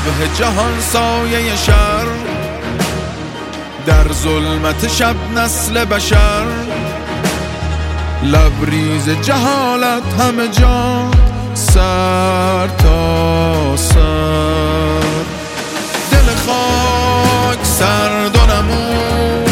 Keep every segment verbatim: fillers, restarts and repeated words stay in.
صبح جهان سایه شر، در ظلمت شب نسل بشر، لبریز جهالت همه جا سر تا سر. دل خاک سرد و نمون،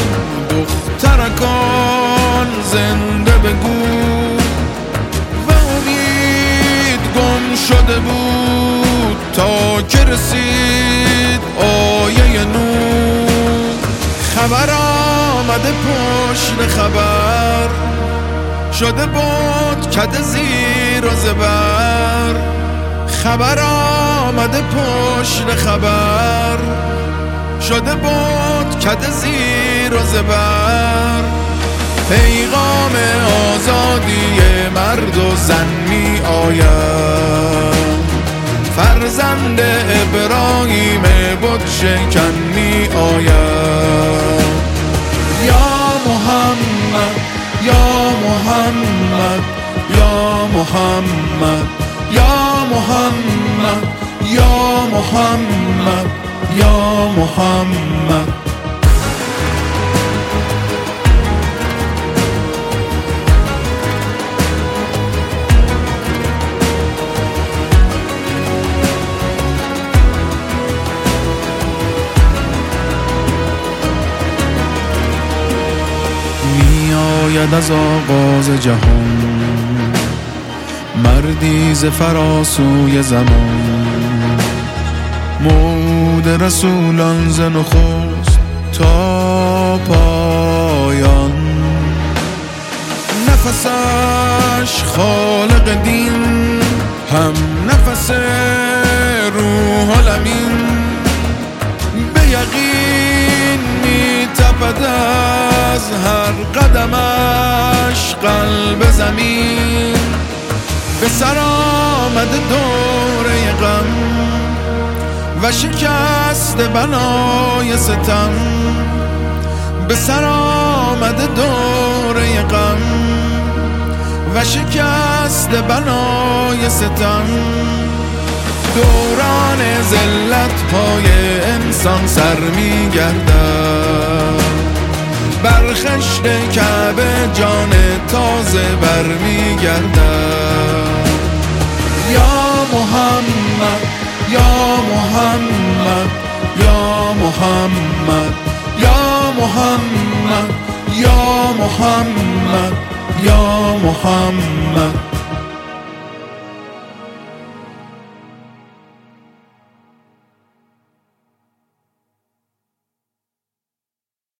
دخترکان زنده بگو، و امید گم شده بود تا که رسید آیه نور. خبر آمده پشت خبر، شده بود کد زیر و زبر. خبر آمده پشت خبر، شده بود کد زیر و زبر. پیغام آزادی مرد و زن می آید، فرزند ابراهیم بت شکن می آید. یا محمد یا محمد یا محمد یا محمد یا محمد یا محمد. آید از آغاز جهان، مردی ز فراسوی زمان. موعود رسولان ز نخست تا پایان، نفسش خالق دین، هم نفس روح الامین. به یقین می تپد از هر قدمش قلب زمین. به سر آمده دوره غم و شکست بنای ستم. به سر آمده دوره غم و شکست بنای ستم. دوران ذلت پای انسان سر می گردد، بر خشت کعبه جان تازه بر می گردد. یا محمد یا محمد یا محمد یا محمد یا محمد یا محمد.